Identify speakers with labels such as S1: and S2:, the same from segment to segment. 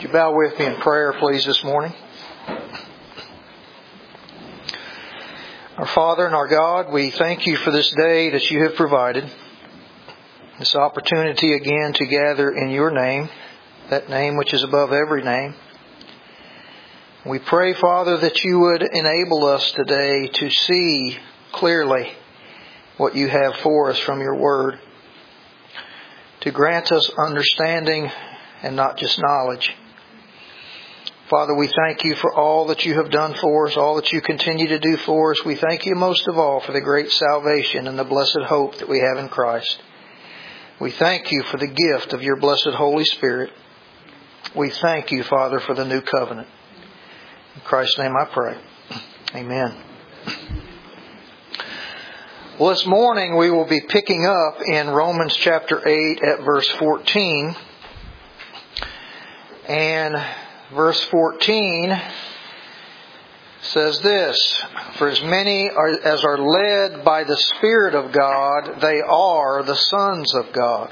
S1: you bow with me in prayer, please, this morning? Our Father and our God, we thank you for this day that you have provided. This opportunity again to gather in your name, that name which is above every name. We pray, Father, that you would enable us today to see clearly what you have for us from your word, to grant us understanding and not just knowledge. Father, we thank you for all that you have done for us, all that you continue to do for us. We thank you most of all for the great salvation and the blessed hope that we have in Christ. We thank you for the gift of your blessed Holy Spirit. We thank you, Father, for the new covenant. In Christ's name I pray. Amen. Well, this morning we will be picking up in Romans chapter 8 at verse 14. And verse 14 says this: For as many as are led by the Spirit of God, they are the sons of God.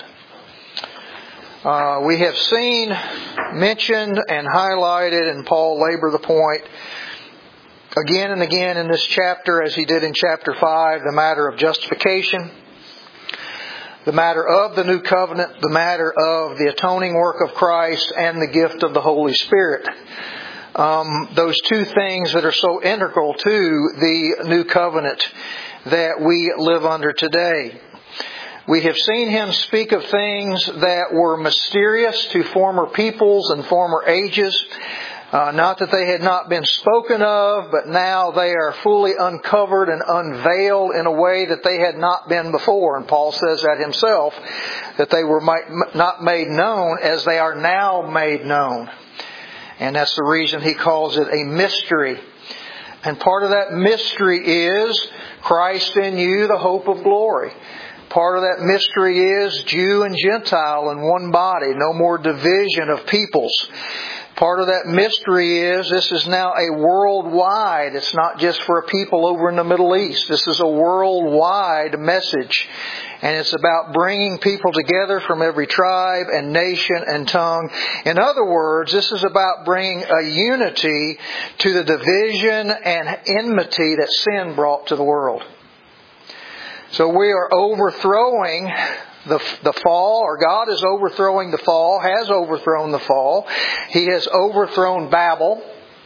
S1: We have seen mentioned and highlighted, and Paul labored the point again and again in this chapter, as he did in chapter 5, the matter of justification, the matter of the new covenant, the matter of the atoning work of Christ, and the gift of the Holy Spirit. Those two things that are so integral to the new covenant that we live under today. We have seen him speak of things that were mysterious to former peoples and former ages. Not that they had not been spoken of, but now they are fully uncovered and unveiled in a way that they had not been before. And Paul says that himself, that they were not made known as they are now made known. And that's the reason he calls it a mystery. And part of that mystery is Christ in you, the hope of glory. Part of that mystery is Jew and Gentile in one body, no more division of peoples. Part of that mystery is this is now a worldwide, it's not just for a people over in the Middle East. This is a worldwide message. And it's about bringing people together from every tribe and nation and tongue. In other words, this is about bringing a unity to the division and enmity that sin brought to the world. So we are overthrowing the fall, or God is overthrowing the fall, has overthrown the fall. He has overthrown Babel.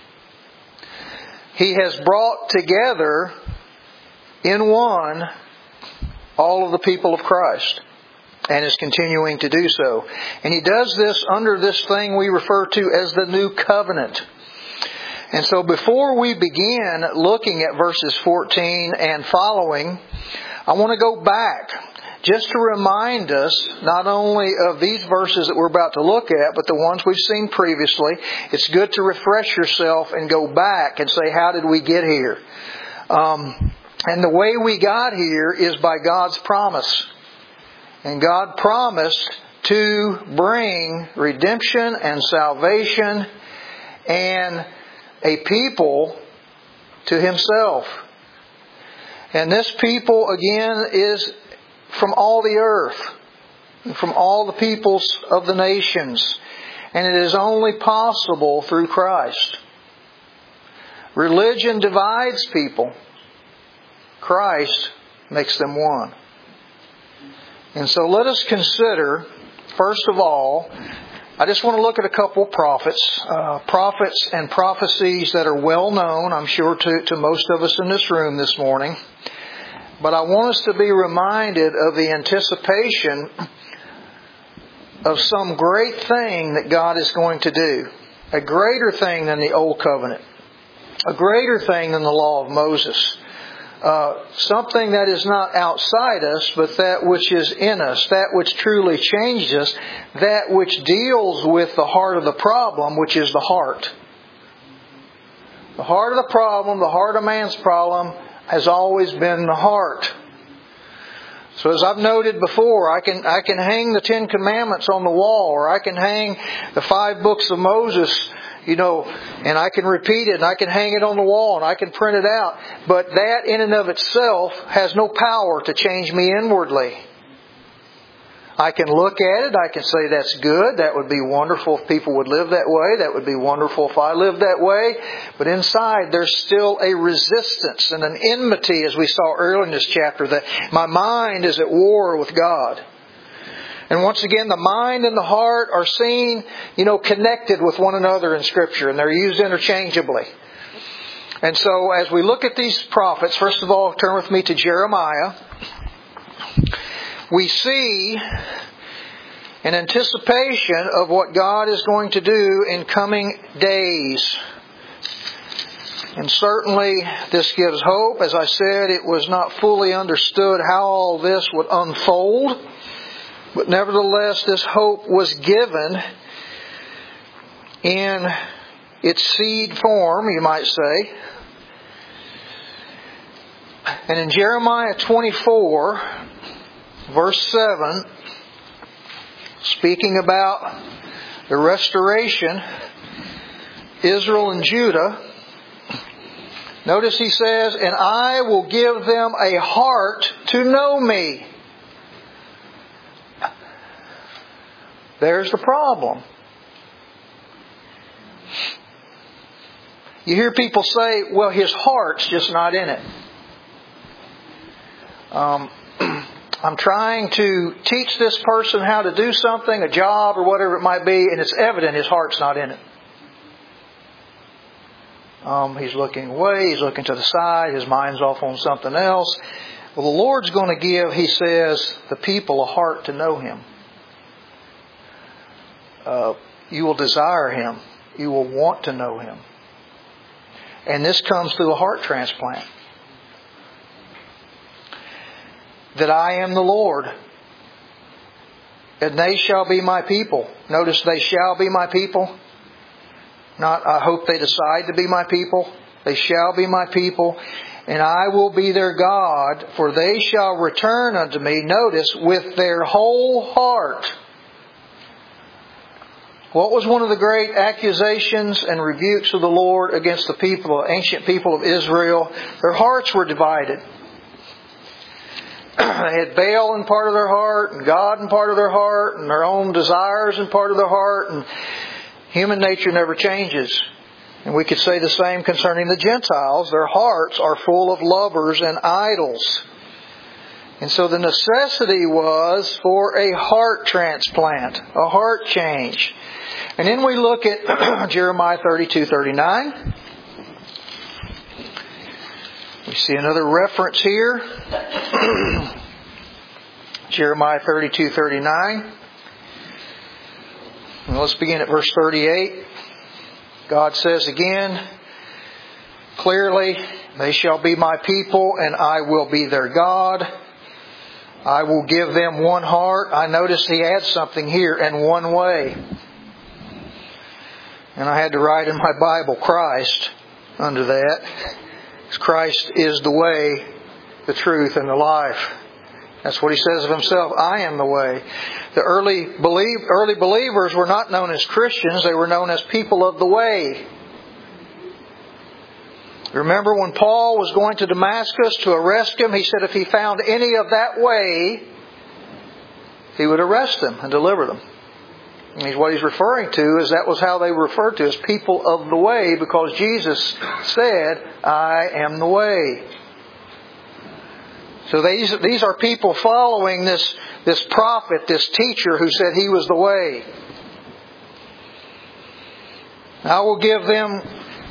S1: He has brought together in one all of the people of Christ, and is continuing to do so. And He does this under this thing we refer to as the new covenant. And so before we begin looking at verses 14 and following, I want to go back just to remind us not only of these verses that we're about to look at, but the ones we've seen previously. It's good to refresh yourself and go back and say, how did we get here? And the way we got here is by God's promise. And God promised to bring redemption and salvation and a people to Himself. And this people, again, is from all the earth, from all the peoples of the nations. And it is only possible through Christ. Religion divides people. Christ makes them one. And so let us consider, first of all, I just want to look at a couple of prophets and prophecies that are well known, I'm sure, to most of us in this room this morning. But I want us to be reminded of the anticipation of some great thing that God is going to do. A greater thing than the Old Covenant. A greater thing than the law of Moses. Something that is not outside us, but that which is in us, that which truly changes us, that which deals with the heart of the problem, which is the heart. The heart of the problem, the heart of man's problem, has always been the heart. So as I've noted before, I can hang the 10 Commandments on the wall, or I can hang the 5 books of Moses, and I can repeat it, and I can hang it on the wall, and I can print it out. But that in and of itself has no power to change me inwardly. I can look at it, I can say that's good, that would be wonderful if people would live that way, that would be wonderful if I lived that way. But inside there's still a resistance and an enmity, as we saw earlier in this chapter, that my mind is at war with God. And once again, the mind and the heart are seen, connected with one another in Scripture, and they're used interchangeably. And so as we look at these prophets, first of all, turn with me to Jeremiah. We see an anticipation of what God is going to do in coming days. And certainly this gives hope. As I said, it was not fully understood how all this would unfold. But nevertheless, this hope was given in its seed form, you might say. And in Jeremiah 24, verse 7, speaking about the restoration, Israel and Judah, notice he says, "And I will give them a heart to know me." There's the problem. You hear people say, well, his heart's just not in it. I'm trying to teach this person how to do something, a job or whatever it might be, and it's evident his heart's not in it. He's looking away, he's looking to the side, his mind's off on something else. Well, the Lord's going to give, he says, the people a heart to know Him. You will desire Him. You will want to know Him. And this comes through a heart transplant. That I am the Lord, and they shall be my people. Notice, they shall be my people. Not, I hope they decide to be my people. They shall be my people, and I will be their God, for they shall return unto me, notice, with their whole heart. What was one of the great accusations and rebukes of the Lord against the people, the ancient people of Israel? Their hearts were divided. They had Baal in part of their heart, and God in part of their heart, and their own desires in part of their heart, and human nature never changes. And we could say the same concerning the Gentiles. Their hearts are full of lovers and idols. And so the necessity was for a heart transplant, a heart change. And then we look at Jeremiah 32:39. We see another reference here. Jeremiah 32:39. Let's begin at verse 38. God says again, clearly, they shall be my people, and I will be their God. I will give them one heart. I notice he adds something here, and one way. And I had to write in my Bible, Christ, under that. Christ is the way, the truth, and the life. That's what He says of Himself. I am the way. The early believers were not known as Christians. They were known as people of the way. Remember when Paul was going to Damascus to arrest him, he said if he found any of that way, he would arrest them and deliver them. And what he's referring to is that was how they were referred to, as people of the way, because Jesus said, I am the way. So these are people following this prophet, this teacher who said he was the way. I will give them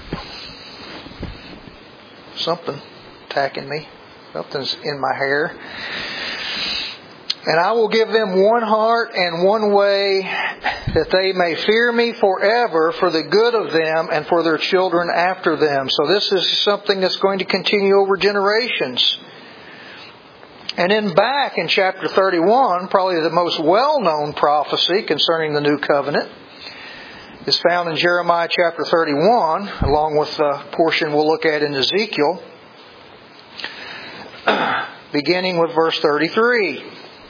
S1: something attacking me. Something's in my hair. And I will give them one heart and one way, that they may fear me forever for the good of them and for their children after them. So this is something that's going to continue over generations. And then back in chapter 31, probably the most well-known prophecy concerning the New Covenant is found in Jeremiah chapter 31, along with the portion we'll look at in Ezekiel, beginning with verse 33.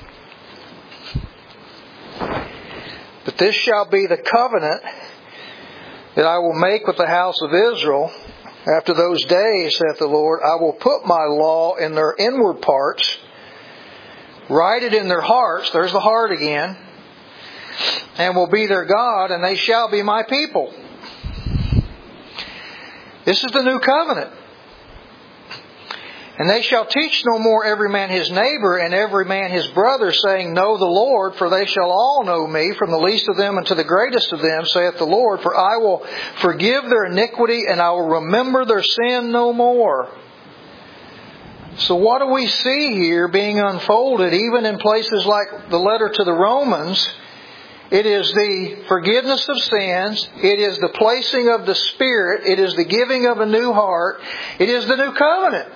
S1: But this shall be the covenant that I will make with the house of Israel. After those days, saith the Lord, I will put my law in their inward parts, write it in their hearts. There's the heart again. And will be their God, and they shall be my people. This is the new covenant. And they shall teach no more every man his neighbor and every man his brother, saying, Know the Lord, for they shall all know me, from the least of them unto the greatest of them, saith the Lord, for I will forgive their iniquity, and I will remember their sin no more. So what do we see here being unfolded, even in places like the letter to the Romans? It is the forgiveness of sins. It is the placing of the Spirit. It is the giving of a new heart. It is the new covenant.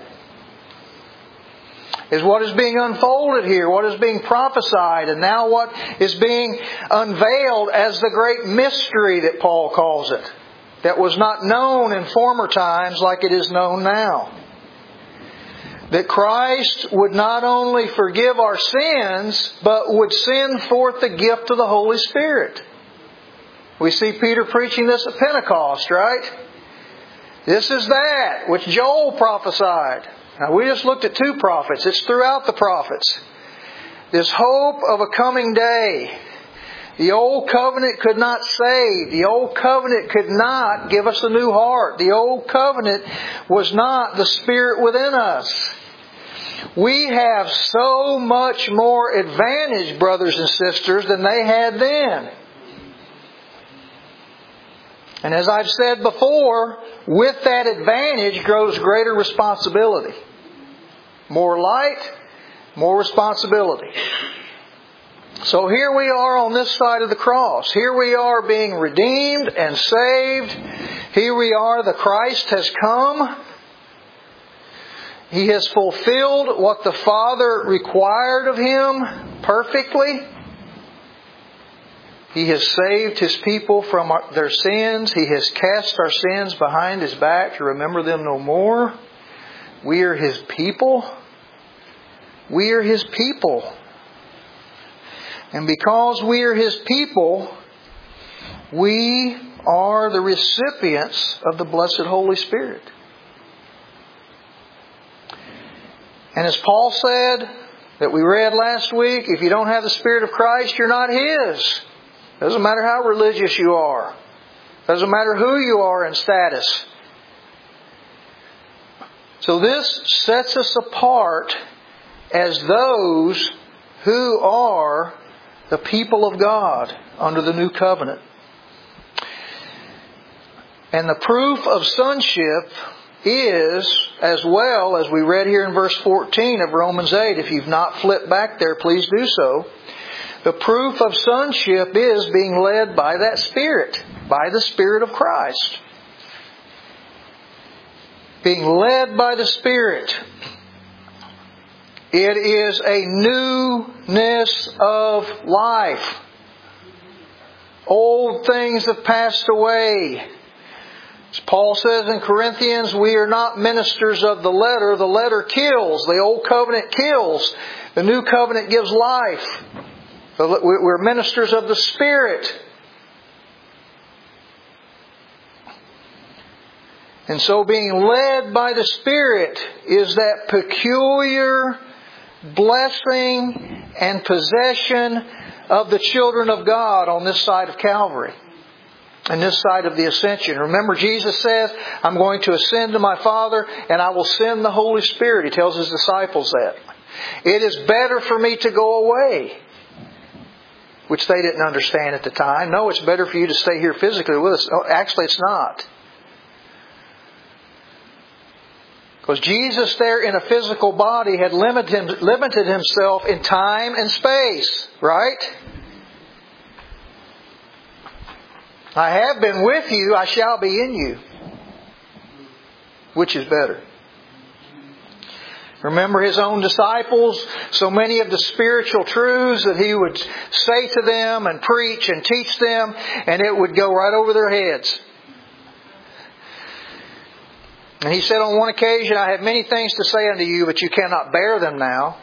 S1: Is what is being unfolded here, what is being prophesied, and now what is being unveiled as the great mystery that Paul calls it, that was not known in former times like it is known now. That Christ would not only forgive our sins, but would send forth the gift of the Holy Spirit. We see Peter preaching this at Pentecost, right? This is that which Joel prophesied. Now, we just looked at 2 prophets. It's throughout the prophets. This hope of a coming day. The old covenant could not save. The old covenant could not give us a new heart. The old covenant was not the Spirit within us. We have so much more advantage, brothers and sisters, than they had then. And as I've said before, with that advantage grows greater responsibility. More light, more responsibility. So here we are on this side of the cross. Here we are being redeemed and saved. Here we are, the Christ has come. He has fulfilled what the Father required of Him perfectly. He has saved His people from their sins. He has cast our sins behind His back to remember them no more. We are His people. We are His people. And because we are His people, we are the recipients of the blessed Holy Spirit. And as Paul said, that we read last week, if you don't have the Spirit of Christ, you're not His. Doesn't matter how religious you are. Doesn't matter who you are in status. So this sets us apart as those who are the people of God under the new covenant. And the proof of sonship is, as well as we read here in verse 14 of Romans 8, if you've not flipped back there, please do so. The proof of sonship is being led by that Spirit, by the Spirit of Christ. Being led by the Spirit. It is a newness of life. Old things have passed away. As Paul says in Corinthians, we are not ministers of the letter. The letter kills. The old covenant kills. The new covenant gives life. We're ministers of the Spirit. And so being led by the Spirit is that peculiar blessing and possession of the children of God on this side of Calvary. And this side of the ascension. Remember, Jesus says, I'm going to ascend to my Father and I will send the Holy Spirit. He tells His disciples that. It is better for me to go away. Which they didn't understand at the time. No, it's better for you to stay here physically with us. Oh, actually, it's not. Because Jesus there in a physical body had limited Himself in time and space. Right? I have been with you, I shall be in you. Which is better? Remember His own disciples, so many of the spiritual truths that He would say to them and preach and teach them, and it would go right over their heads. And He said on one occasion, I have many things to say unto you, but you cannot bear them now.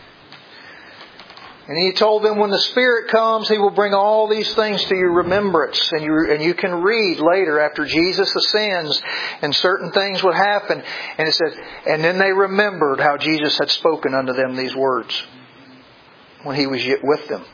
S1: And He told them when the Spirit comes, He will bring all these things to your remembrance. And you can read later after Jesus ascends and certain things would happen. And it said, and then they remembered how Jesus had spoken unto them these words. when He was yet with them.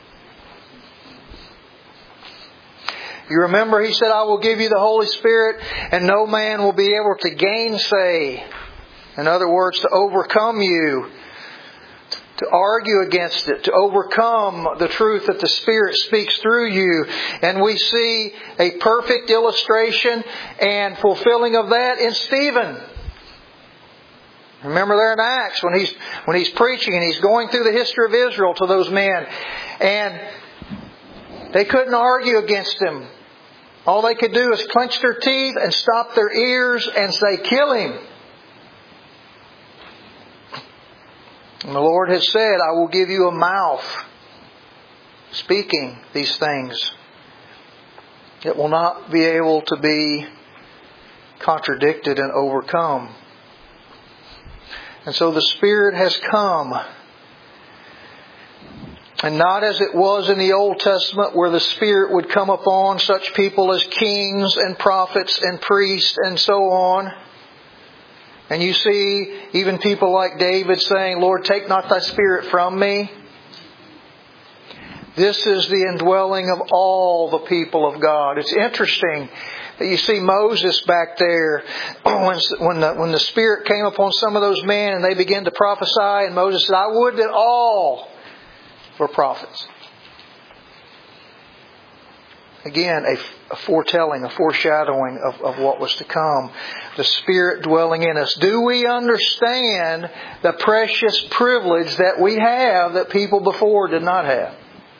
S1: You remember He said, I will give you the Holy Spirit, and no man will be able to gainsay. In other words, to overcome you, to argue against it, to overcome the truth that the Spirit speaks through you. And we see a perfect illustration and fulfilling of that in Stephen. Remember there in Acts when he's preaching and he's going through the history of Israel to those men. And they couldn't argue against him. All they could do is clench their teeth and stop their ears and say, kill him. And the Lord has said, I will give you a mouth speaking these things. It will not be able to be contradicted and overcome. And so the Spirit has come. And not as it was in the Old Testament where the Spirit would come upon such people as kings and prophets and priests and so on. And you see even people like David saying, Lord, take not Thy Spirit from me. This is the indwelling of all the people of God. It's interesting that you see Moses back there when the Spirit came upon some of those men and they began to prophesy, and Moses said, I would that all were prophets. Again, a foretelling, a foreshadowing of what was to come. The Spirit dwelling in us. Do we understand the precious privilege that we have that people before did not have?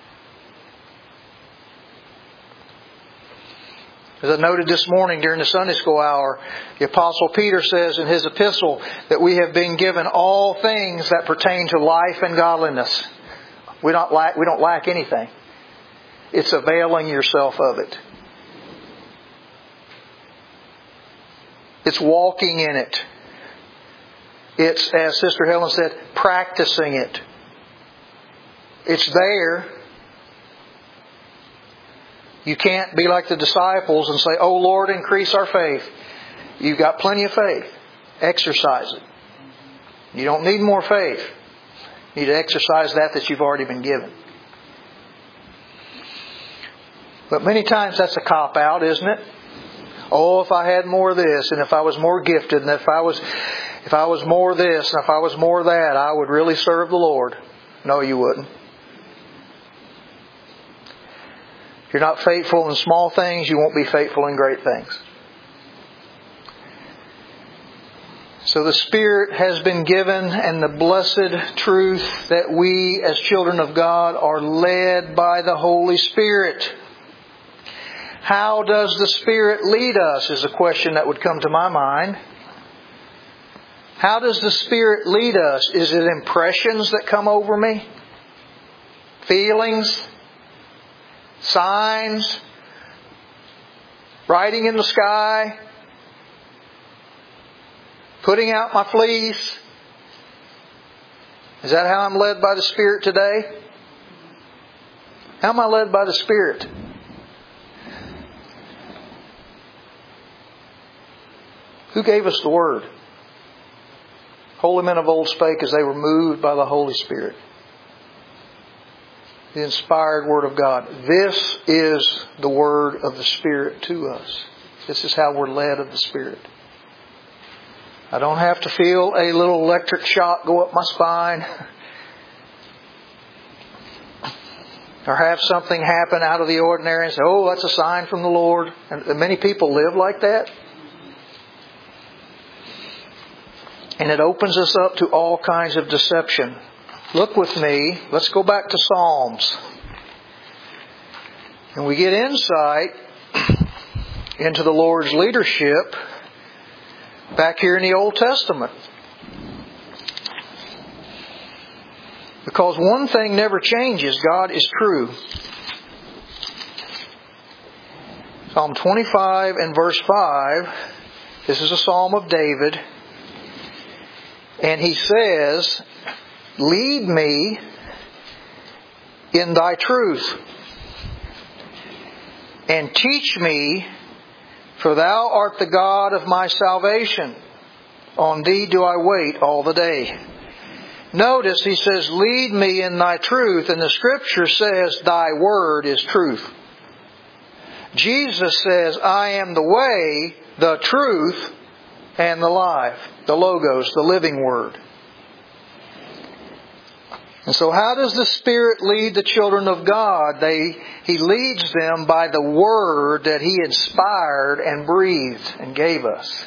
S1: As I noted this morning during the Sunday school hour, the Apostle Peter says in his epistle that we have been given all things that pertain to life and godliness. We don't lack anything. It's availing yourself of it. It's walking in it. It's, as Sister Helen said, practicing it. It's there. You can't be like the disciples and say, oh Lord, increase our faith. You've got plenty of faith. Exercise it. You don't need more faith. You need to exercise that you've already been given. But many times that's a cop-out, isn't it? Oh, if I had more of this, and if I was more gifted, and if I was more this, and if I was more that, I would really serve the Lord. No, you wouldn't. If you're not faithful in small things, you won't be faithful in great things. So the Spirit has been given, and the blessed truth that we as children of God are led by the Holy Spirit. How does the Spirit lead us is a question that would come to my mind. How does the Spirit lead us? Is it impressions that come over me? Feelings? Signs? Writing in the sky? Putting out my fleece? Is that how I'm led by the Spirit today? How am I led by the Spirit? Who gave us the Word? Holy men of old spake as they were moved by the Holy Spirit. The inspired Word of God. This is the Word of the Spirit to us. This is how we're led of the Spirit. I don't have to feel a little electric shock go up my spine. Or have something happen out of the ordinary and say, oh, that's a sign from the Lord. And many people live like that. And it opens us up to all kinds of deception. Look with me. Let's go back to Psalms. And we get insight into the Lord's leadership back here in the Old Testament. Because one thing never changes. God is true. Psalm 25 and verse 5. This is a psalm of David. And he says, lead me in Thy truth, and teach me, for Thou art the God of my salvation. On Thee do I wait all the day. Notice he says, lead me in thy truth, and the Scripture says, thy word is truth. Jesus says, I am the way, the truth, and the life. The Logos, the living word. And so how does the Spirit lead the children of God? He leads them by the Word that He inspired and breathed and gave us.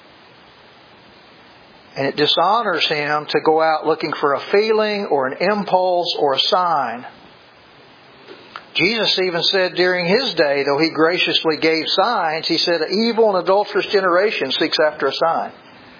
S1: And it dishonors Him to go out looking for a feeling or an impulse or a sign. Jesus even said during His day, though He graciously gave signs, He said, an evil and adulterous generation seeks after a sign.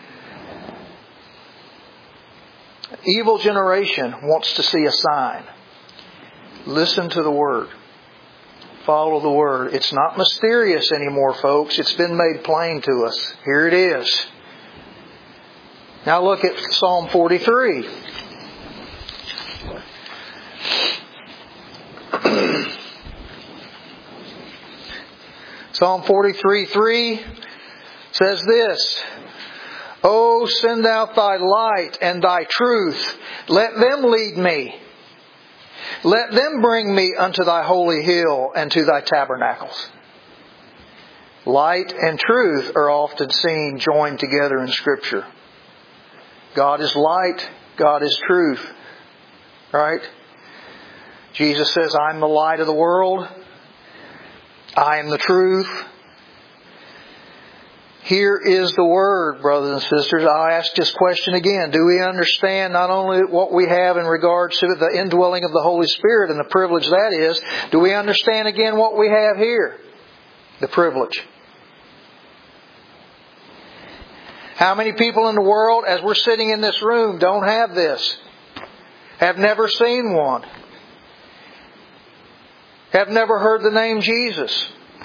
S1: Evil generation wants to see a sign. Listen to the Word. Follow the Word. It's not mysterious anymore, folks. It's been made plain to us. Here it is. Now look at Psalm 43. Psalm 43:3 says this, O send out thy light and thy truth. Let them lead me. Let them bring me unto thy holy hill and to thy tabernacles. Light and truth are often seen joined together in Scripture. God is light. God is truth. Right? Jesus says, I'm the light of the world. I am the truth. Here is the Word, brothers and sisters. I'll ask this question again. Do we understand not only what we have in regards to the indwelling of the Holy Spirit and the privilege that is, do we understand again what we have here? The privilege. How many people in the world, as we're sitting in this room, don't have this? Have never seen one? Have never heard the name Jesus?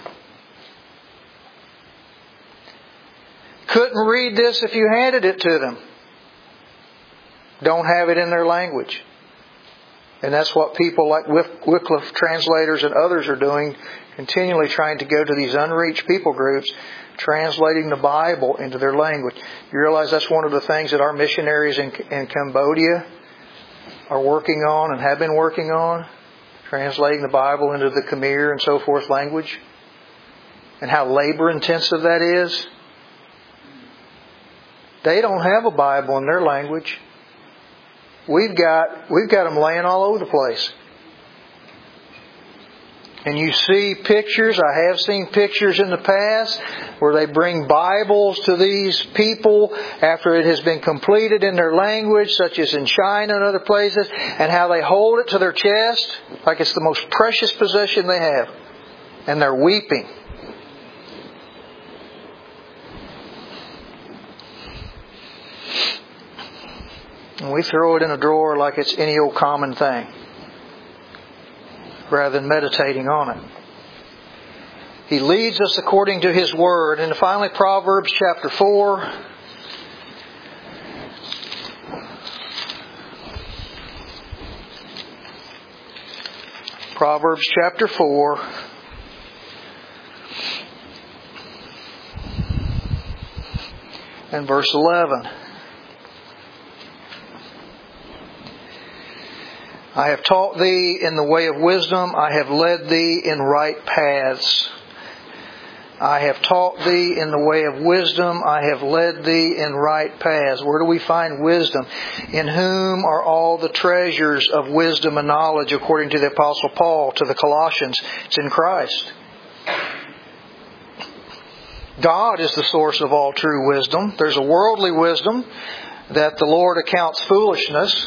S1: Couldn't read this if you handed it to them. Don't have it in their language. And that's what people like Wycliffe translators and others are doing, continually trying to go to these unreached people groups, translating the Bible into their language. You realize that's one of the things that our missionaries in Cambodia are working on and have been working on, translating the Bible into the Khmer and so forth language, and how labor intensive that is. They don't have a Bible in their language. We've got them laying all over the place. And you see pictures, I have seen pictures in the past, where they bring Bibles to these people after it has been completed in their language, such as in China and other places, and how they hold it to their chest like it's the most precious possession they have. And they're weeping. And we throw it in a drawer like it's any old common thing, rather than meditating on it. He leads us according to His Word. And finally, Proverbs chapter 4. Proverbs chapter 4. And verse 11. I have taught thee in the way of wisdom. I have led thee in right paths. I have taught thee in the way of wisdom. I have led thee in right paths. Where do we find wisdom? In whom are all the treasures of wisdom and knowledge, according to the Apostle Paul to the Colossians? It's in Christ. God is the source of all true wisdom. There's a worldly wisdom that the Lord accounts foolishness.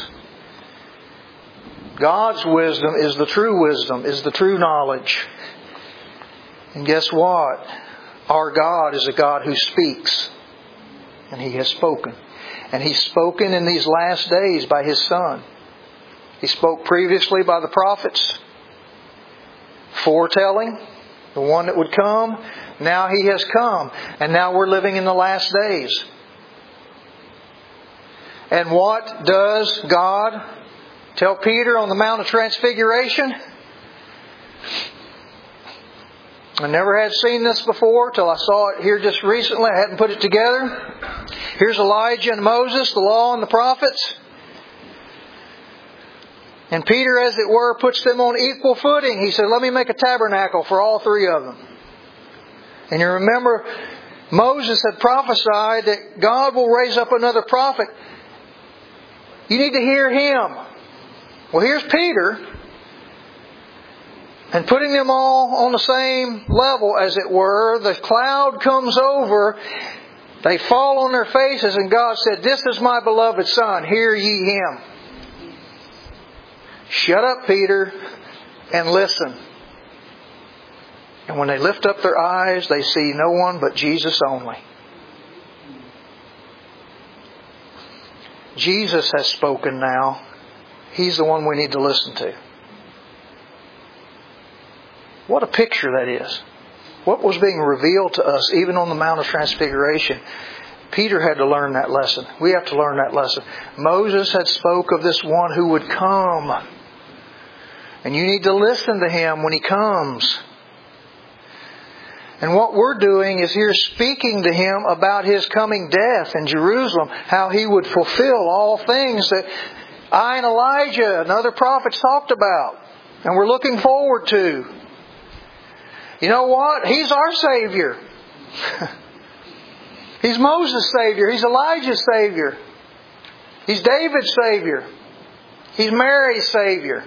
S1: God's wisdom is the true wisdom, is the true knowledge. And guess what? Our God is a God who speaks. And He has spoken. And He's spoken in these last days by His Son. He spoke previously by the prophets, foretelling the one that would come. Now He has come. And now we're living in the last days. And what does God tell Peter on the Mount of Transfiguration? I never had seen this before till I saw it here just recently. I hadn't put it together. Here's Elijah and Moses, the law and the prophets. And Peter, as it were, puts them on equal footing. He said, let me make a tabernacle for all three of them. And you remember, Moses had prophesied that God will raise up another prophet. You need to hear him. Well, here's Peter. And putting them all on the same level, as it were, the cloud comes over. They fall on their faces, and God said, this is my beloved Son. Hear ye him. Shut up, Peter, and listen. And when they lift up their eyes, they see no one but Jesus only. Jesus has spoken now. He's the one we need to listen to. What a picture that is. What was being revealed to us even on the Mount of Transfiguration. Peter had to learn that lesson. We have to learn that lesson. Moses had spoke of this one who would come. And you need to listen to him when he comes. And what we're doing is here speaking to him about his coming death in Jerusalem, how he would fulfill all things that I and Elijah and other prophets talked about. And we're looking forward to. You know what? He's our Savior. He's Moses' Savior. He's Elijah's Savior. He's David's Savior. He's Mary's Savior.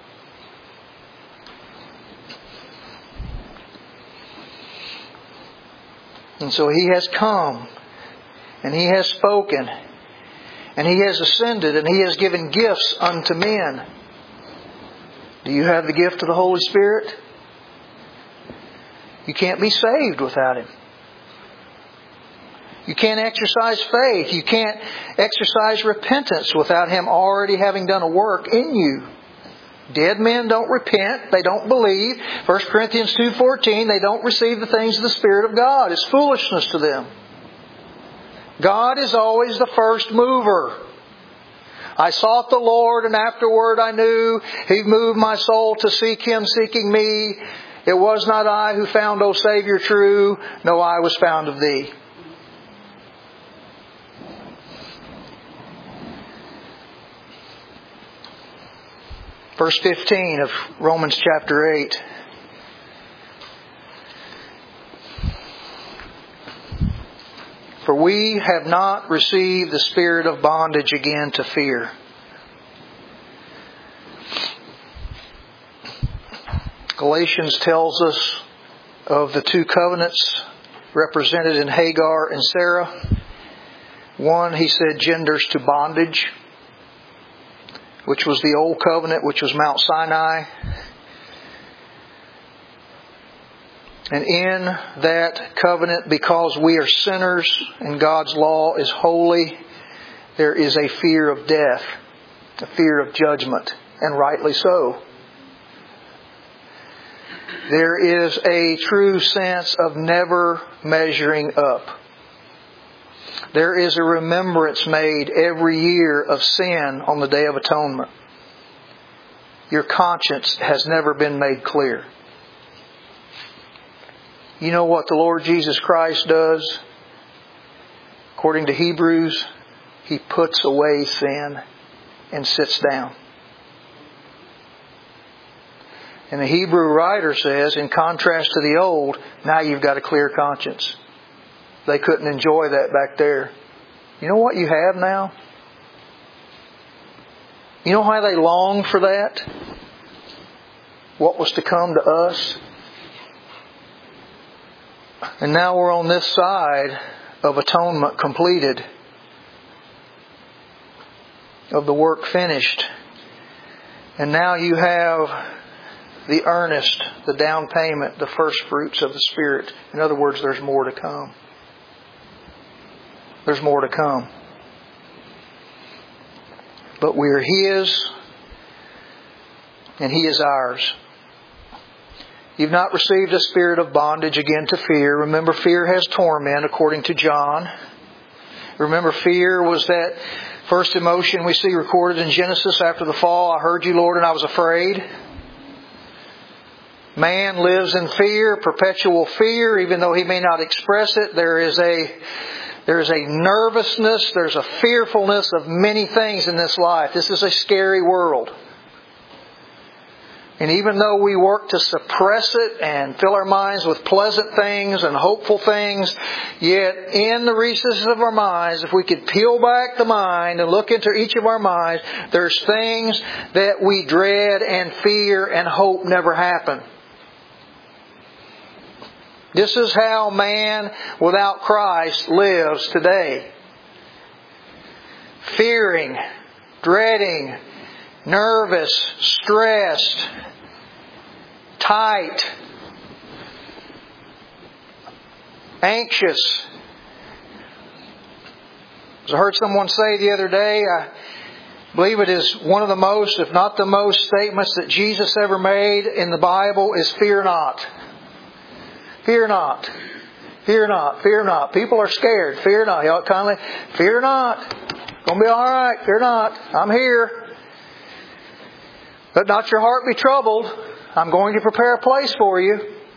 S1: And so He has come, and He has spoken, and He has ascended, and He has given gifts unto men. Do you have the gift of the Holy Spirit? You can't be saved without Him. You can't exercise faith. You can't exercise repentance without Him already having done a work in you. Dead men don't repent. They don't believe. 1 Corinthians 2:14, they don't receive the things of the Spirit of God. It's foolishness to them. God is always the first mover. I sought the Lord, and afterward I knew He moved my soul to seek Him, seeking me. It was not I who found, O Savior, true. No, I was found of Thee. Verse 15 of Romans chapter 8. For we have not received the spirit of bondage again to fear. Galatians tells us of the two covenants represented in Hagar and Sarah. One, he said, genders to bondage, which was the old covenant, which was Mount Sinai. And in that covenant, because we are sinners and God's law is holy, there is a fear of death, a fear of judgment, and rightly so. There is a true sense of never measuring up. There is a remembrance made every year of sin on the Day of Atonement. Your conscience has never been made clear. You know what the Lord Jesus Christ does? According to Hebrews, He puts away sin and sits down. And the Hebrew writer says, in contrast to the old, now you've got a clear conscience. They couldn't enjoy that back there. You know what you have now? You know how they longed for that? What was to come to us? And now we're on this side of atonement completed, of the work finished. And now you have the earnest, the down payment, the first fruits of the Spirit. In other words, there's more to come. There's more to come. But we're His, and He is ours. You've not received a spirit of bondage again to fear. Remember, fear has torment, according to John. Remember, fear was that first emotion we see recorded in Genesis after the fall. I heard You, Lord, and I was afraid. Man lives in fear, perpetual fear, even though he may not express it. There is a nervousness, there's a fearfulness of many things in this life. This is a scary world. And even though we work to suppress it and fill our minds with pleasant things and hopeful things, yet in the recesses of our minds, if we could peel back the mind and look into each of our minds, there's things that we dread and fear and hope never happen. This is how man without Christ lives today. Fearing, dreading, nervous, stressed, tight, anxious. As I heard someone say the other day, I believe it is one of the most, if not the most, statements that Jesus ever made in the Bible is fear not. Fear not. Fear not. Fear not. People are scared. Fear not. Y'all kindly, fear not. Gonna be all right. Fear not. I'm here. Let not your heart be troubled. I'm going to prepare a place for you.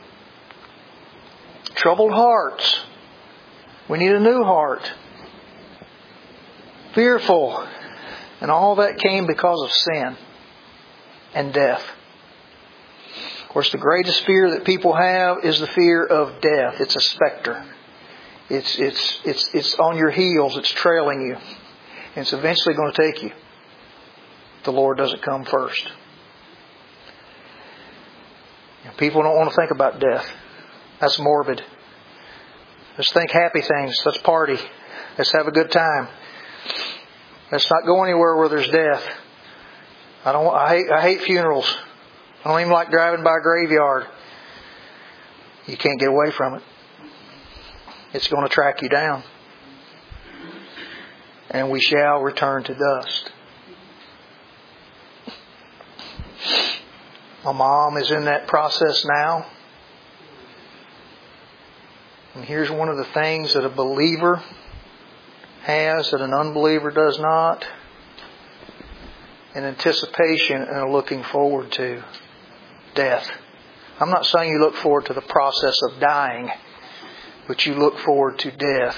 S1: Troubled hearts. We need a new heart. Fearful. And all that came because of sin and death. Of course, the greatest fear that people have is the fear of death. It's a specter. It's on your heels. It's trailing you. And it's eventually going to take you. The Lord doesn't come first. People don't want to think about death. That's morbid. Let's think happy things. Let's party. Let's have a good time. Let's not go anywhere where there's death. I hate funerals. I don't even like driving by a graveyard. You can't get away from it. It's going to track you down. And we shall return to dust. My mom is in that process now. And here's one of the things that a believer has that an unbeliever does not. An anticipation and a looking forward to death. I'm not saying you look forward to the process of dying, but you look forward to death.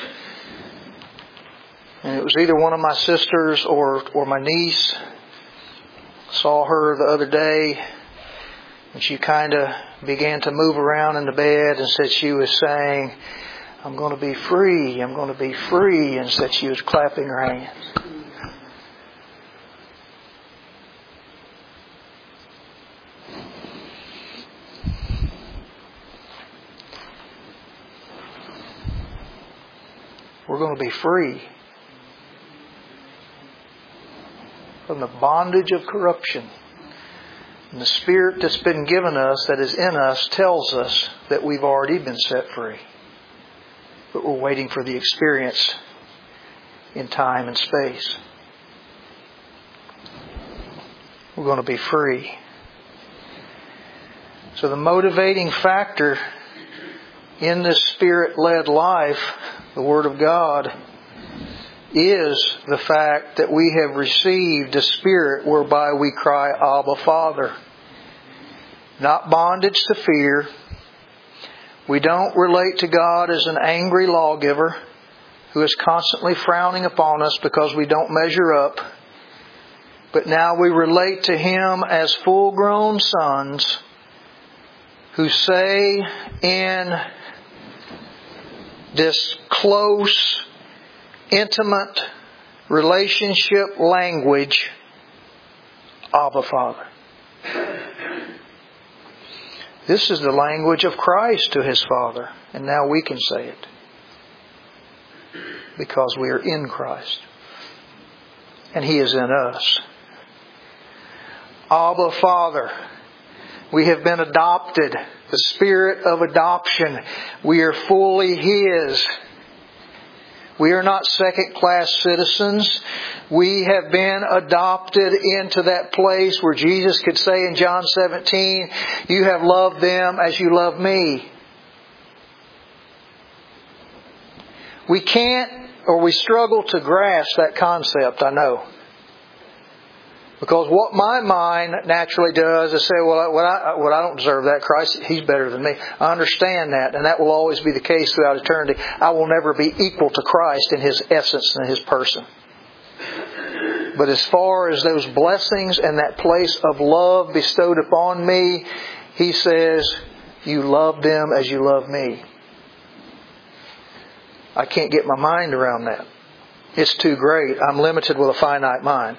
S1: And it was either one of my sisters or my niece. Saw her the other day, and she kind of began to move around in the bed and said she was saying, I'm going to be free, I'm going to be free, and said she was clapping her hands. We're going to be free from the bondage of corruption. And the Spirit that's been given us, that is in us, tells us that we've already been set free. But we're waiting for the experience in time and space. We're going to be free. So the motivating factor in this Spirit-led life, the Word of God, is the fact that we have received a Spirit whereby we cry, Abba, Father. Not bondage to fear. We don't relate to God as an angry lawgiver who is constantly frowning upon us because we don't measure up. But now we relate to Him as full-grown sons who say in this close, intimate relationship language, Abba, Father. This is the language of Christ to His Father. And now we can say it. Because we are in Christ. And He is in us. Abba, Father. We have been adopted. The spirit of adoption. We are fully His. We are not second-class citizens. We have been adopted into that place where Jesus could say in John 17, you have loved them as you love me. We can't, or we struggle to grasp that concept, I know. Because what my mind naturally does is say, well, I don't deserve that. Christ, He's better than me. I understand that, and that will always be the case throughout eternity. I will never be equal to Christ in His essence and His person. But as far as those blessings and that place of love bestowed upon me, He says, you love them as you love me. I can't get my mind around that. It's too great. I'm limited with a finite mind.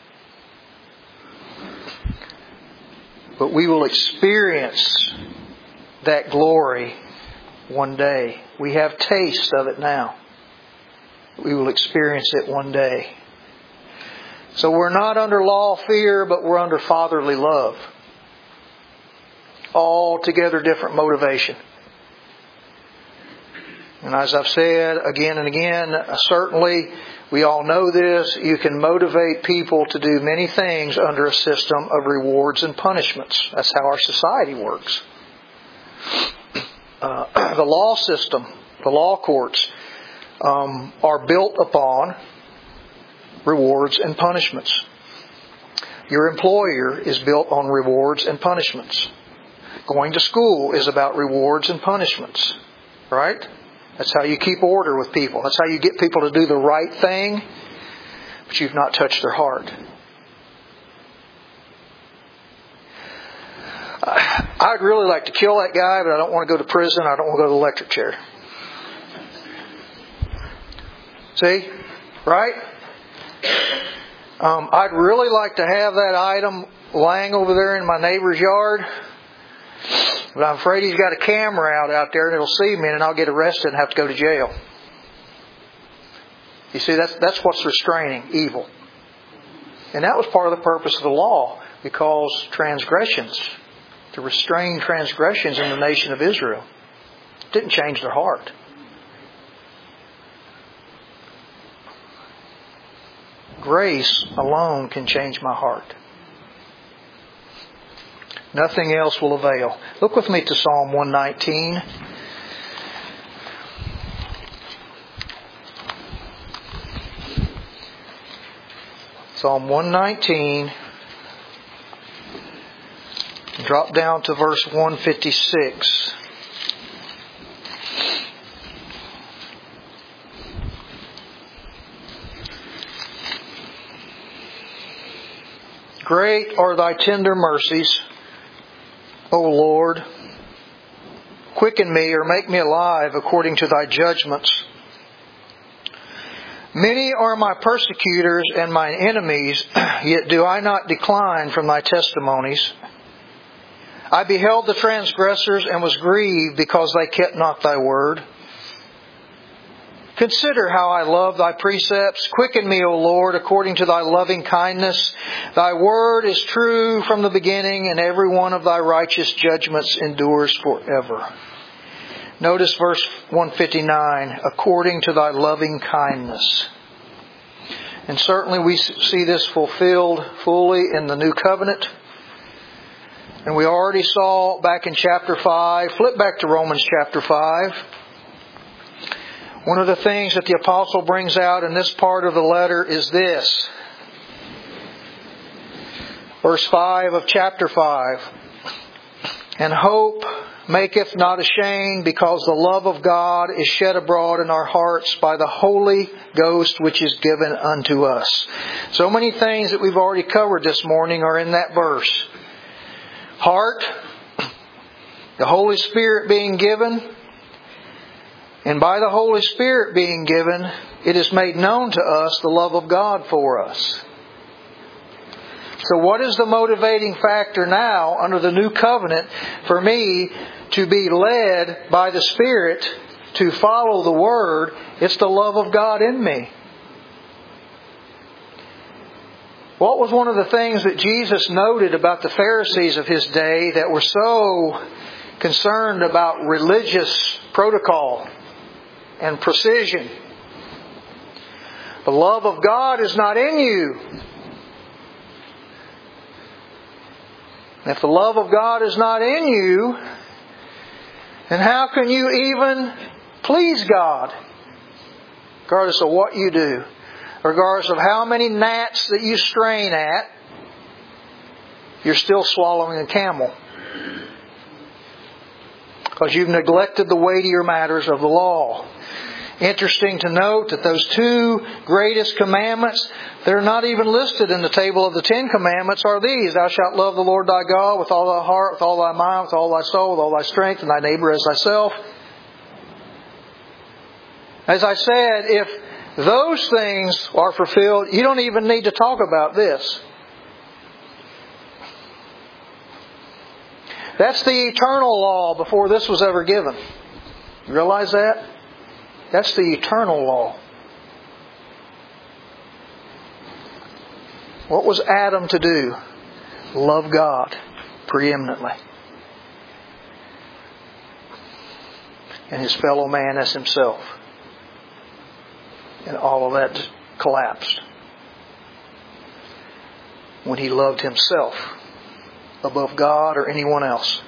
S1: But we will experience that glory one day. We have taste of it now. We will experience it one day. So we're not under law fear, but we're under fatherly love. Altogether different motivation. And as I've said again and again, certainly we all know this, you can motivate people to do many things under a system of rewards and punishments. That's how our society works. The law system, the law courts, are built upon rewards and punishments. Your employer is built on rewards and punishments. Going to school is about rewards and punishments. Right? That's how you keep order with people. That's how you get people to do the right thing, but you've not touched their heart. I'd really like to kill that guy, but I don't want to go to prison. I don't want to go to the electric chair. See? Right? I'd really like to have that item lying over there in my neighbor's yard, but I'm afraid he's got a camera out there and it'll see me and I'll get arrested and have to go to jail. You see, that's what's restraining evil. And that was part of the purpose of the law, because transgressions, to restrain transgressions in the nation of Israel, didn't change their heart. Grace alone can change my heart. Nothing else will avail. Look with me to Psalm 119. Psalm 119. Drop down to verse 156. Great are thy tender mercies, O Lord. Quicken me or make me alive according to thy judgments. Many are my persecutors and mine enemies, yet do I not decline from thy testimonies. I beheld the transgressors and was grieved because they kept not thy word. Consider how I love thy precepts. Quicken me, O Lord, according to thy loving kindness. Thy word is true from the beginning, and every one of thy righteous judgments endures forever. Notice verse 159, according to thy loving kindness. And certainly we see this fulfilled fully in the new covenant. And we already saw back in chapter 5, flip back to Romans chapter 5. One of the things that the apostle brings out in this part of the letter is this. Verse 5 of chapter 5. And hope maketh not ashamed, because the love of God is shed abroad in our hearts by the Holy Ghost which is given unto us. So many things that we've already covered this morning are in that verse. Heart, the Holy Spirit being given, and by the Holy Spirit being given, it is made known to us the love of God for us. So what is the motivating factor now under the new covenant for me to be led by the Spirit to follow the Word? It's the love of God in me. What was one of the things that Jesus noted about the Pharisees of His day that were so concerned about religious protocol and precision? The love of God is not in you. If the love of God is not in you, then how can you even please God? Regardless of what you do. Regardless of how many gnats that you strain at, you're still swallowing a camel. Because you've neglected the weightier matters of the law. Interesting to note that those two greatest commandments, they're not even listed in the table of the 10 Commandments, are these. Thou shalt love the Lord thy God with all thy heart, with all thy mind, with all thy soul, with all thy strength, and thy neighbor as thyself. As I said, if those things are fulfilled, you don't even need to talk about this. That's the eternal law before this was ever given. You realize that? That's the eternal law. What was Adam to do? Love God preeminently. And his fellow man as himself. And all of that collapsed when he loved himself above God or anyone else.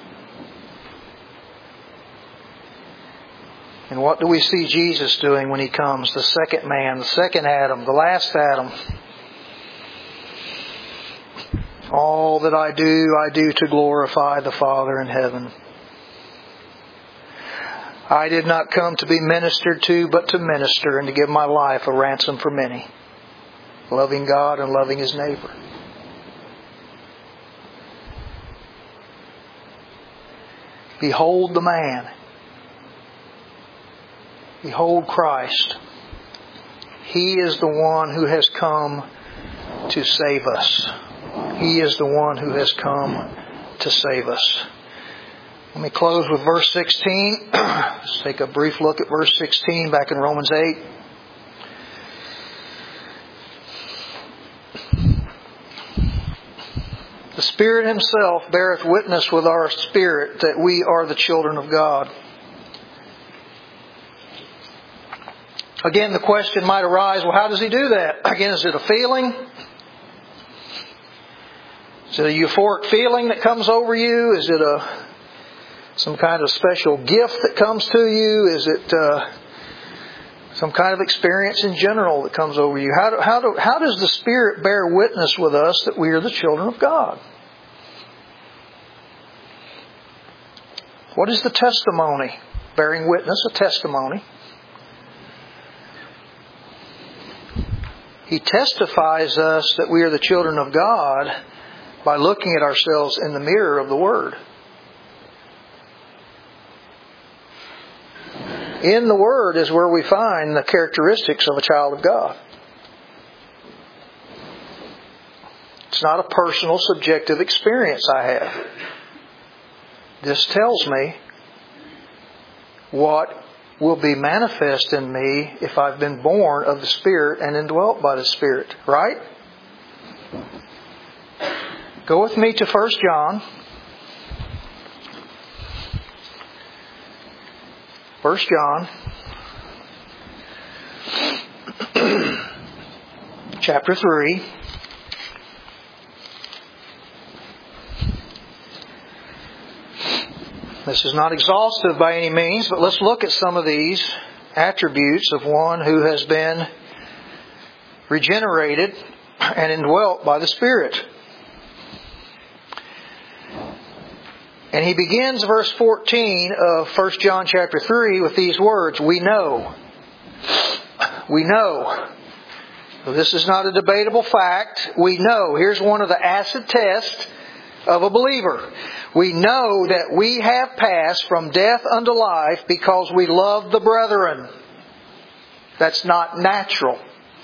S1: And what do we see Jesus doing when He comes? The second man, the second Adam, the last Adam. All that I do to glorify the Father in heaven. I did not come to be ministered to, but to minister and to give my life a ransom for many. Loving God and loving His neighbor. Behold the man. Behold Christ. He is the one who has come to save us. He is the one who has come to save us. Let me close with verse 16. Let's take a brief look at verse 16 back in Romans 8. The Spirit Himself beareth witness with our spirit that we are the children of God. Again, the question might arise, well, how does He do that? Again, is it a feeling? Is it a euphoric feeling that comes over you? Is it some kind of special gift that comes to you? Is it some kind of experience in general that comes over you? How does the Spirit bear witness with us that we are the children of God? What is the testimony? Bearing witness, a testimony. He testifies us that we are the children of God by looking at ourselves in the mirror of the Word. In the Word is where we find the characteristics of a child of God. It's not a personal, subjective experience I have. This tells me what will be manifest in me if I've been born of the Spirit and indwelt by the Spirit. Right? Go with me to 1 John. 1 John. Chapter 3. This is not exhaustive by any means, but let's look at some of these attributes of one who has been regenerated and indwelt by the Spirit. And he begins verse 14 of 1 John chapter 3 with these words, we know. We know. So this is not a debatable fact. We know. Here's one of the acid tests of a believer. We know that we have passed from death unto life because we love the brethren. That's not natural.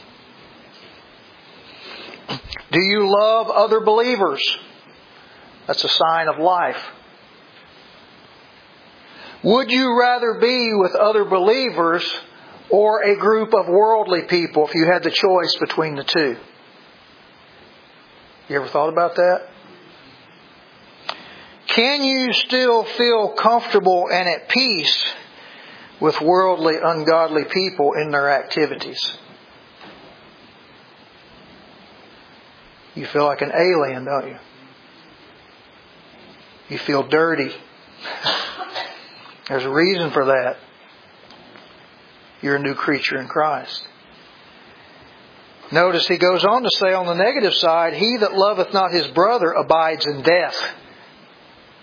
S1: Do you love other believers? That's a sign of life. Would you rather be with other believers or a group of worldly people if you had the choice between the two? You ever thought about that? Can you still feel comfortable and at peace with worldly, ungodly people in their activities? You feel like an alien, don't you? You feel dirty. There's a reason for that. You're a new creature in Christ. Notice he goes on to say on the negative side, he that loveth not his brother abides in death.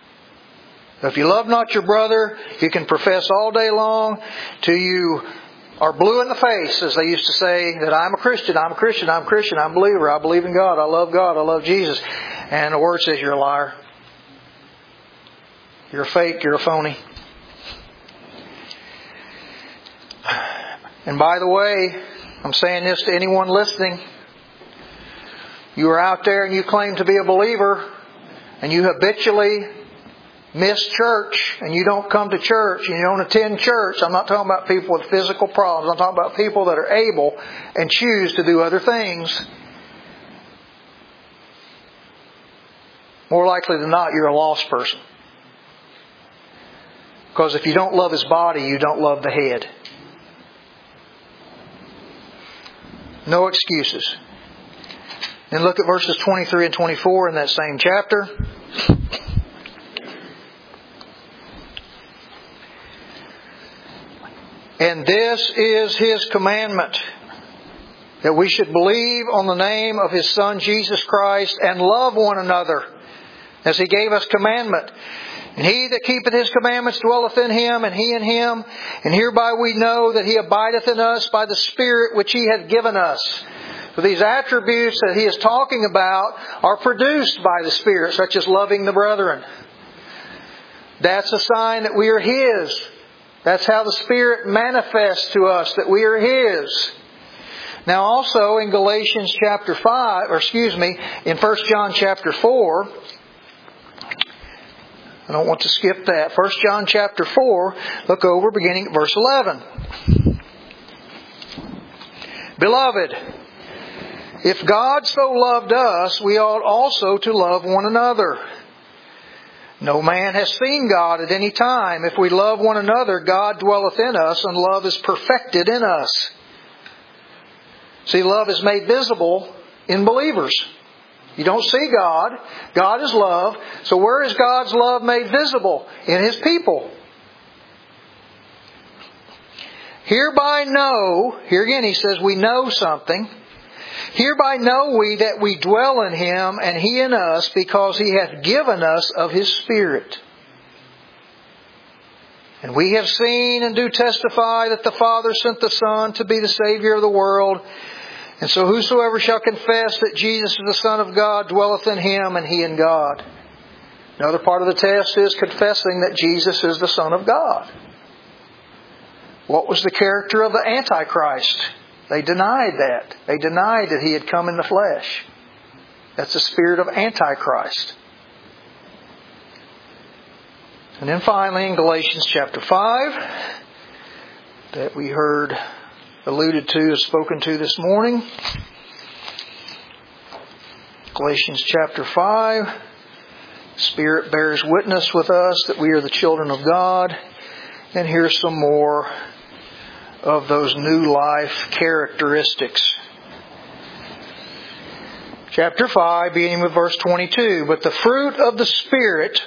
S1: If you love not your brother, you can profess all day long till you are blue in the face, as they used to say, that I'm a Christian, I'm a Christian, I'm a Christian, I'm a believer, I believe in God, I love Jesus. And the Word says you're a liar. You're a fake, you're a phony. And by the way, I'm saying this to anyone listening. You are out there and you claim to be a believer, and you habitually miss church, and you don't come to church, and you don't attend church. I'm not talking about people with physical problems. I'm talking about people that are able and choose to do other things. More likely than not, you're a lost person. Because if you don't love His body, you don't love the head. No excuses. Then look at verses 23 and 24 in that same chapter. And this is His commandment, that we should believe on the name of His Son Jesus Christ and love one another, as He gave us commandment. And he that keepeth His commandments dwelleth in Him, and He in him. And hereby we know that He abideth in us by the Spirit which He hath given us. So these attributes that He is talking about are produced by the Spirit, such as loving the brethren. That's a sign that we are His. That's how the Spirit manifests to us that we are His. Now also in Galatians chapter 5, in 1 John chapter 4, I don't want to skip that. 1 John chapter 4, look over beginning at verse 11. Beloved, if God so loved us, we ought also to love one another. No man has seen God at any time. If we love one another, God dwelleth in us, and love is perfected in us. See, love is made visible in believers. You don't see God. God is love. So where is God's love made visible? In His people. Hereby know, here again He says we know something. Hereby know we that we dwell in Him, and He in us, because He hath given us of His Spirit. And we have seen and do testify that the Father sent the Son to be the Savior of the world. And so whosoever shall confess that Jesus is the Son of God dwelleth in Him, and He in God. Another part of the test is confessing that Jesus is the Son of God. What was the character of the Antichrist? They denied that. They denied that He had come in the flesh. That's the spirit of Antichrist. And then finally in Galatians chapter 5, that we heard alluded to, spoken to this morning. Galatians chapter 5. Spirit bears witness with us that we are the children of God. And here's some more of those new life characteristics. Chapter 5, beginning with verse 22. But the fruit of the Spirit...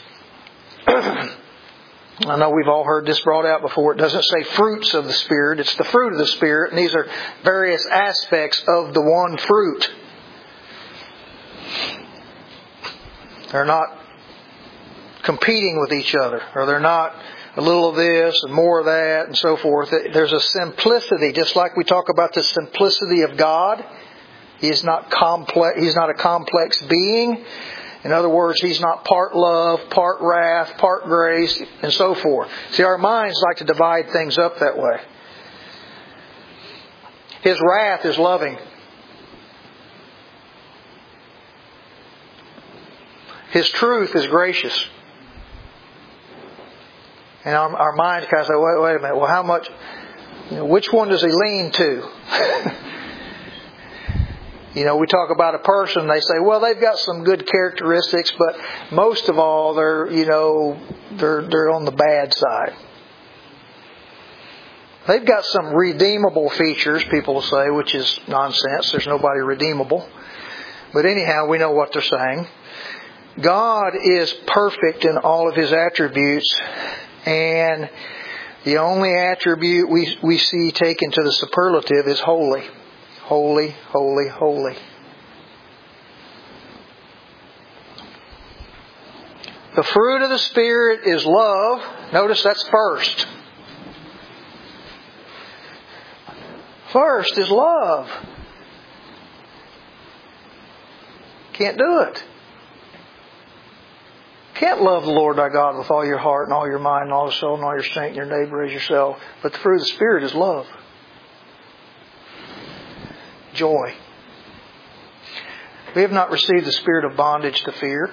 S1: I know we've all heard this brought out before. It doesn't say fruits of the Spirit. It's the fruit of the Spirit. And these are various aspects of the one fruit. They're not competing with each other. Or they're not a little of this and more of that and so forth. There's a simplicity. Just like we talk about the simplicity of God. He is not complex. He's not a complex being. In other words, He's not part love, part wrath, part grace, and so forth. See, our minds like to divide things up that way. His wrath is loving. His truth is gracious. And our minds kind of say, wait a minute, well, how much, which one does He lean to? We talk about a person, they say, well, they've got some good characteristics, but most of all, they're on the bad side. They've got some redeemable features, people will say, which is nonsense. There's nobody redeemable. But anyhow, we know what they're saying. God is perfect in all of His attributes, and the only attribute we see taken to the superlative is holy. Holy, holy, holy. The fruit of the Spirit is love. Notice that's first. first is love. Can't do it. Can't love the Lord thy God with all your heart and all your mind and all your soul and all your strength and your neighbor as yourself. But the fruit of the Spirit is love. Joy. We have not received the spirit of bondage to fear.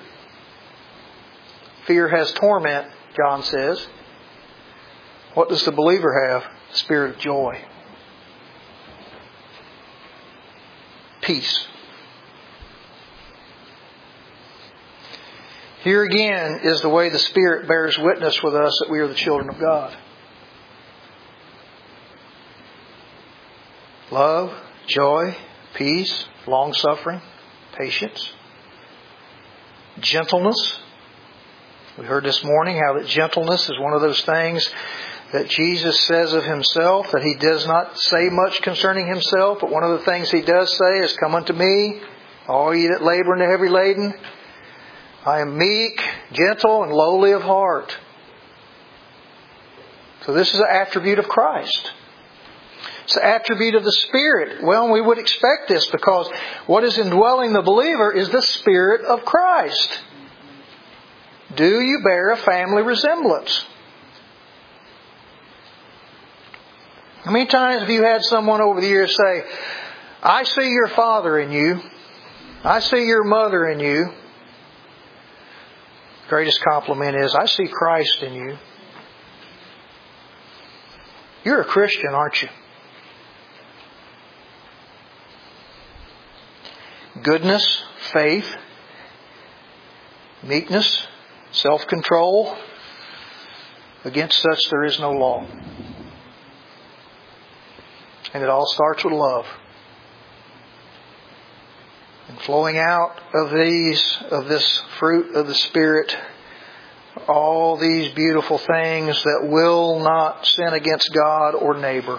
S1: Fear has torment, John says. What does the believer have? The spirit of joy. Peace. Here again is the way the Spirit bears witness with us that we are the children of God. Love, joy, peace, long-suffering, patience, gentleness. We heard this morning how that gentleness is one of those things that Jesus says of Himself, that He does not say much concerning Himself, but one of the things He does say is, "Come unto me, all ye that labor and are heavy laden. I am meek, gentle, and lowly of heart." So this is an attribute of Christ. It's an attribute of the Spirit. Well, we would expect this because what is indwelling the believer is the Spirit of Christ. Do you bear a family resemblance? How many times have you had someone over the years say, "I see your father in you. I see your mother in you." Greatest compliment is, "I see Christ in you." You're a Christian, aren't you? Goodness, faith, meekness, self-control. Against such there is no law. And it all starts with love. And flowing out of this fruit of the Spirit, all these beautiful things that will not sin against God or neighbor.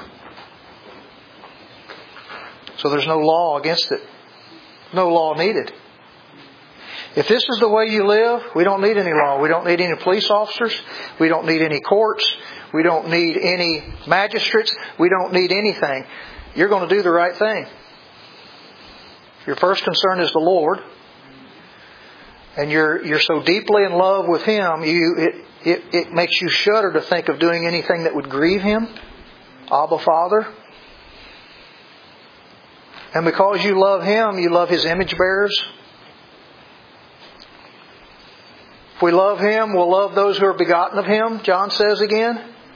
S1: So there's no law against it. No law needed. If this is the way you live, we don't need any law. We don't need any police officers. We don't need any courts. We don't need any magistrates. We don't need anything. You're going to do the right thing. Your first concern is the Lord. And you're so deeply in love with Him, it makes you shudder to think of doing anything that would grieve Him. Abba, Father. And because you love Him, you love His image bearers. If we love Him, we'll love those who are begotten of Him, John says again.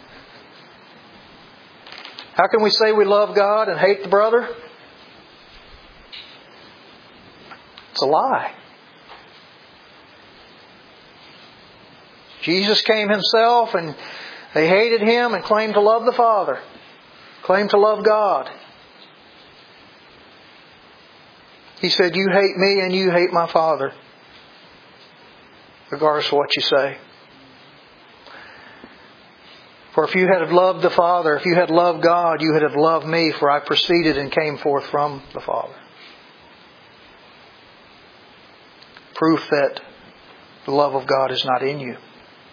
S1: How can we say we love God and hate the brother? It's a lie. Jesus came Himself and they hated Him and claimed to love the Father. Claimed to love God. He said, "You hate me and you hate my Father." Regardless of what you say. For if you had loved the Father, if you had loved God, you would have loved me, for I proceeded and came forth from the Father. Proof that the love of God is not in you.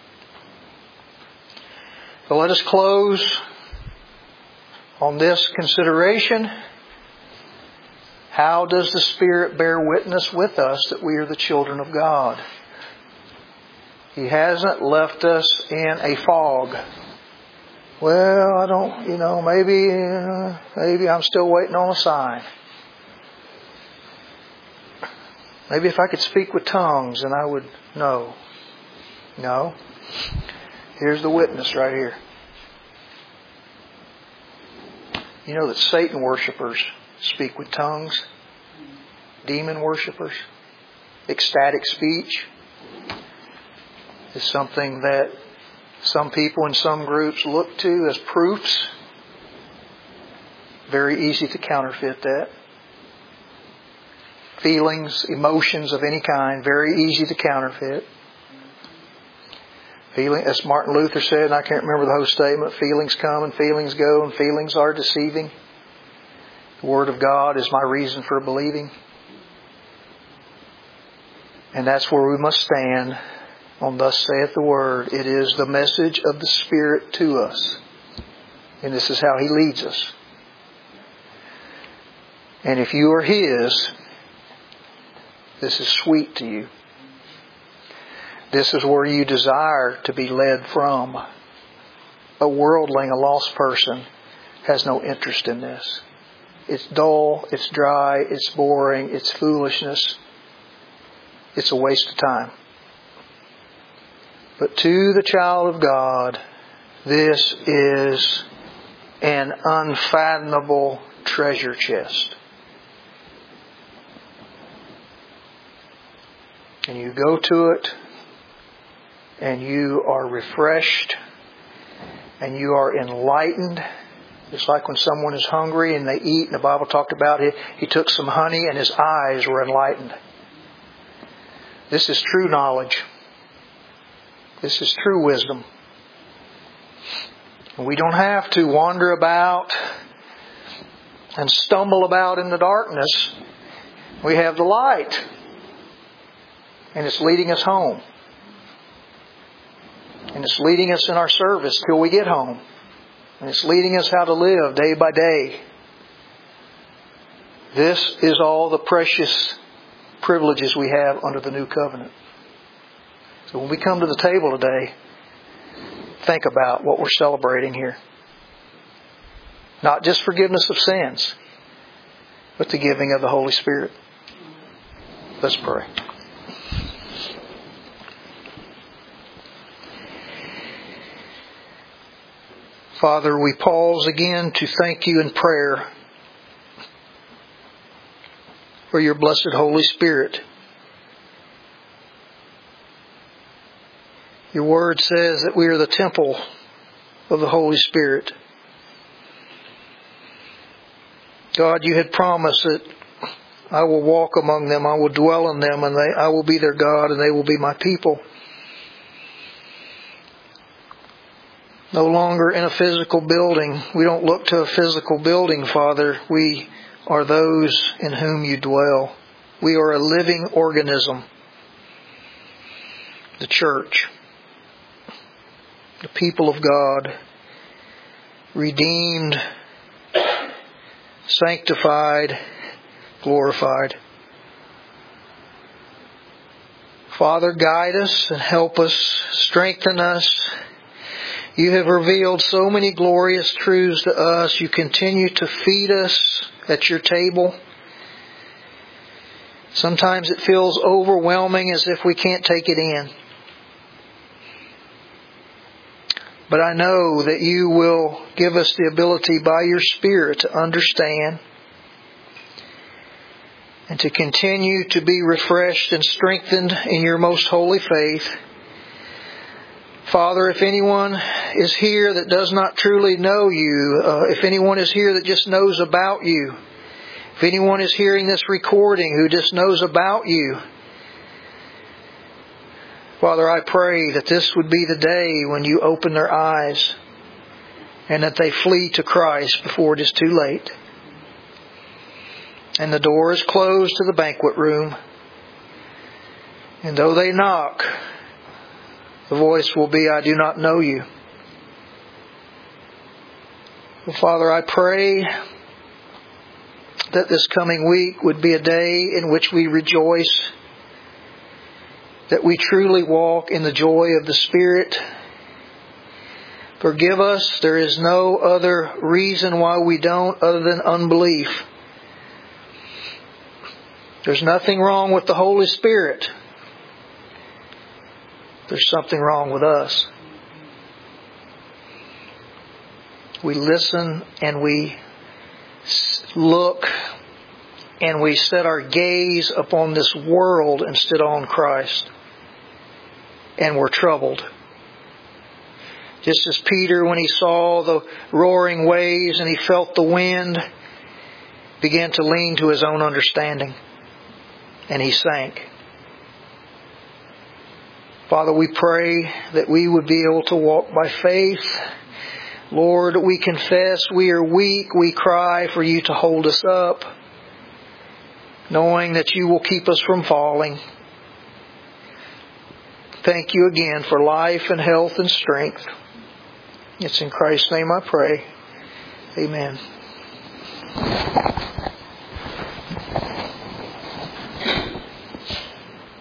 S1: So let us close on this consideration. How does the Spirit bear witness with us that we are the children of God? He hasn't left us in a fog. Well, I don't, maybe I'm still waiting on a sign. Maybe if I could speak with tongues, then I would know. No. Here's the witness right here. You know that Satan worshipers speak with tongues? Demon worshipers? Ecstatic speech is something that some people in some groups look to as proofs. Very easy to counterfeit that. Feelings, emotions of any kind, very easy to counterfeit. As Martin Luther said, and I can't remember the whole statement, feelings come and feelings go, and feelings are deceiving. The Word of God is my reason for believing. And that's where we must stand on thus saith the Word. It is the message of the Spirit to us. And this is how He leads us. And if you are His, this is sweet to you. This is where you desire to be led from. A worldling, a lost person, has no interest in this. It's dull, it's dry, it's boring, it's foolishness. It's a waste of time. But to the child of God, this is an unfathomable treasure chest. And you go to it, and you are refreshed, and you are enlightened. Just like when someone is hungry and they eat, and the Bible talked about it, he took some honey and his eyes were enlightened. This is true knowledge. This is true wisdom. We don't have to wander about and stumble about in the darkness. We have the light. And it's leading us home. And it's leading us in our service till we get home. And it's leading us how to live day by day. This is all the precious privileges we have under the new covenant. So when we come to the table today, think about what we're celebrating here. Not just forgiveness of sins, but the giving of the Holy Spirit. Let's pray. Father, we pause again to thank You in prayer for Your blessed Holy Spirit. Your Word says that we are the temple of the Holy Spirit. God, You had promised that I will walk among them, I will dwell in them, and I will be their God, and they will be my people. No longer in a physical building. We don't look to a physical building, Father. We are those in whom You dwell. We are a living organism. The church. The people of God. Redeemed. Sanctified. Glorified. Father, guide us and help us. Strengthen us. You have revealed so many glorious truths to us. You continue to feed us at Your table. Sometimes it feels overwhelming, as if we can't take it in. But I know that You will give us the ability by Your Spirit to understand and to continue to be refreshed and strengthened in Your most holy faith. Father, if anyone is here that does not truly know You, if anyone is here that just knows about You, if anyone is hearing this recording who just knows about You, Father, I pray that this would be the day when You open their eyes and that they flee to Christ before it is too late. And the door is closed to the banquet room. And though they knock, the voice will be, I do not know You. Well, Father, I pray that this coming week would be a day in which we rejoice, that we truly walk in the joy of the Spirit. Forgive us. There is no other reason why we don't other than unbelief. There's nothing wrong with the Holy Spirit. There's something wrong with us. We listen and we look and we set our gaze upon this world instead on Christ. And we're troubled. Just as Peter, when he saw the roaring waves and he felt the wind, began to lean to his own understanding. And he sank. Father, we pray that we would be able to walk by faith. Lord, we confess we are weak. We cry for You to hold us up, knowing that You will keep us from falling. Thank You again for life and health and strength. It's in Christ's name I pray. Amen.